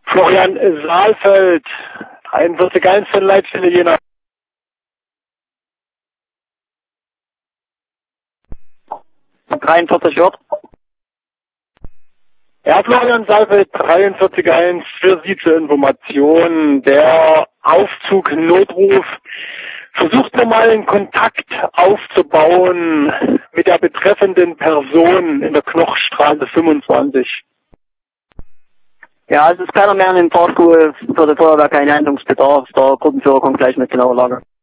Florian Saalfeld, 43.1 von Leitstelle Jena. Ja, Florian Saalfeld, 43.1 für Sie zur Information. Der Aufzug Notruf versucht nochmal einen Kontakt aufzubauen mit der betreffenden Person in der Knochstraße 25. Ja, es ist keiner mehr in den Fahrstuhl, für die Feuerwehr kein Handlungsbedarf. Der Gruppenführer kommt gleich mit genauer Lage.